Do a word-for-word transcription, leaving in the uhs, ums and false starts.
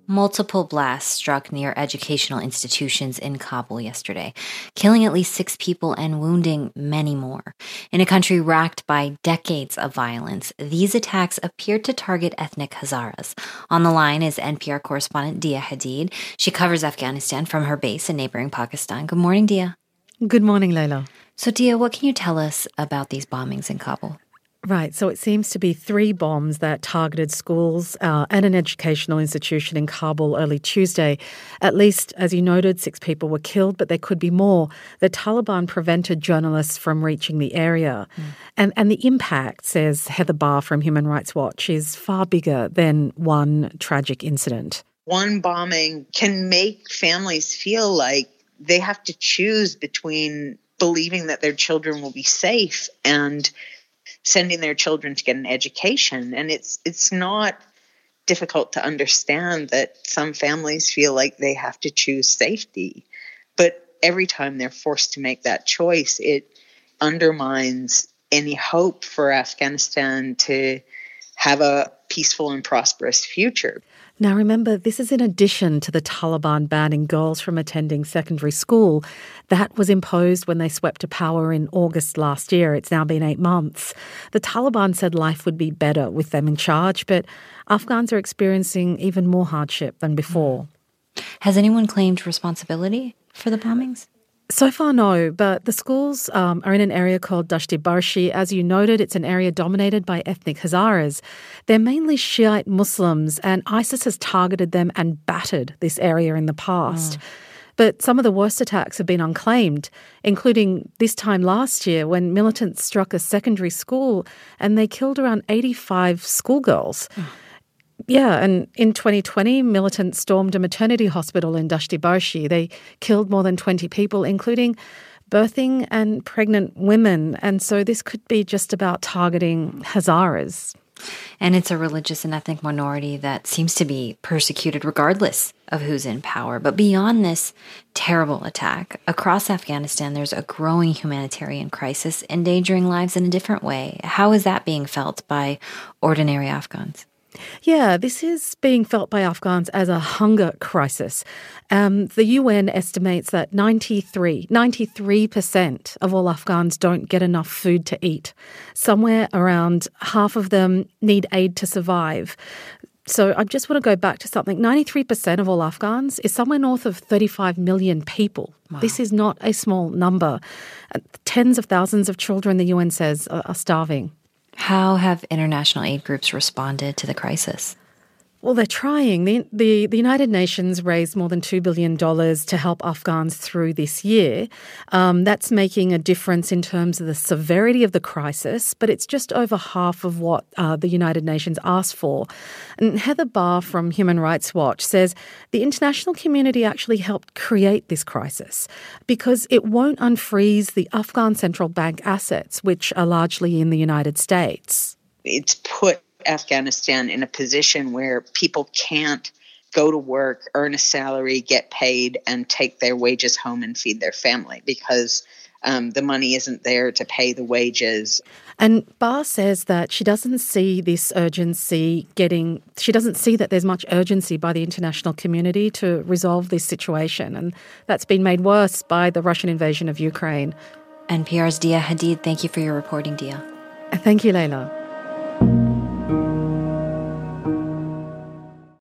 Multiple blasts struck near educational institutions in Kabul yesterday, killing at least six people and wounding many more. In a country racked by decades of violence, these attacks appeared to target ethnic Hazaras. On the line is N P R correspondent Dia Hadid. She covers Afghanistan from her base in neighboring Pakistan. Good morning, Dia. Good morning, Layla. So, Dia, what can you tell us about these bombings in Kabul? Right, so it seems to be three bombs that targeted schools uh, and an educational institution in Kabul early Tuesday. At least, as you noted, six people were killed, but there could be more. The Taliban prevented journalists from reaching the area. Mm. And, and the impact, says Heather Barr from Human Rights Watch, is far bigger than one tragic incident. One bombing can make families feel like they have to choose between believing that their children will be safe and sending their children to get an education. And it's it's not difficult to understand that some families feel like they have to choose safety. But every time they're forced to make that choice, it undermines any hope for Afghanistan to have a peaceful and prosperous future. Now, remember, this is in addition to the Taliban banning girls from attending secondary school. That was imposed when they swept to power in August last year. It's now been eight months. The Taliban said life would be better with them in charge, but Afghans are experiencing even more hardship than before. Has anyone claimed responsibility for the bombings? So far, no, but the schools um, are in an area called Dashti Barshi. As you noted, it's an area dominated by ethnic Hazaras. They're mainly Shiite Muslims, and ISIS has targeted them and battered this area in the past. Mm. But some of the worst attacks have been unclaimed, including this time last year when militants struck a secondary school and they killed around eighty-five schoolgirls. Mm. Yeah, and in twenty twenty, militants stormed a maternity hospital in Dashti Barshi. They killed more than twenty people, including birthing and pregnant women. And so this could be just about targeting Hazaras. And it's a religious and ethnic minority that seems to be persecuted regardless of who's in power. But beyond this terrible attack, across Afghanistan, there's a growing humanitarian crisis endangering lives in a different way. How is that being felt by ordinary Afghans? Yeah, this is being felt by Afghans as a hunger crisis. Um, the U N estimates that ninety-three, ninety-three percent of all Afghans don't get enough food to eat. Somewhere around half of them need aid to survive. So I just want to go back to something. ninety-three percent of all Afghans is somewhere north of thirty-five million people. Wow. This is not a small number. Tens of thousands of children, the U N says, are starving. How have international aid groups responded to the crisis? Well, they're trying. The, the, the United Nations raised more than two billion dollars to help Afghans through this year. Um, that's making a difference in terms of the severity of the crisis, but it's just over half of what uh, the United Nations asked for. And Heather Barr from Human Rights Watch says the international community actually helped create this crisis because it won't unfreeze the Afghan central bank assets, which are largely in the United States. It's put Afghanistan in a position where people can't go to work, earn a salary, get paid, and take their wages home and feed their family because um, the money isn't there to pay the wages. And Barr says that she doesn't see this urgency getting, she doesn't see that there's much urgency by the international community to resolve this situation. And that's been made worse by the Russian invasion of Ukraine. N P R's Dia Hadid, thank you for your reporting, Dia. Thank you, Layla.